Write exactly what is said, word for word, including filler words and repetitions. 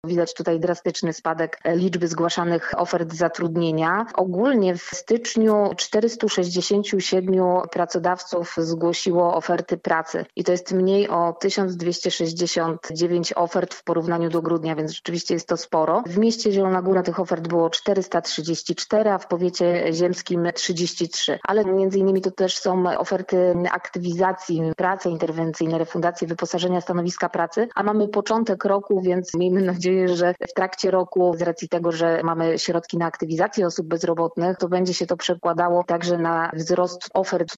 Widać tutaj drastyczny spadek liczby zgłaszanych ofert zatrudnienia. Ogólnie w styczniu czterysta sześćdziesiąt siedem pracodawców zgłosiło oferty pracy i to jest mniej o tysiąc dwieście sześćdziesiąt dziewięć ofert w porównaniu do grudnia, więc rzeczywiście jest to sporo. W mieście Zielona Góra tych ofert było czterysta trzydzieści cztery, a w powiecie ziemskim trzydzieści trzy. Ale między innymi to też są oferty aktywizacji, prace interwencyjne, refundacje, wyposażenia stanowiska pracy, a mamy początek roku, więc miejmy nadzieję, że w trakcie roku z racji tego, że mamy środki na aktywizację osób bezrobotnych, to będzie się to przekładało także na wzrost ofert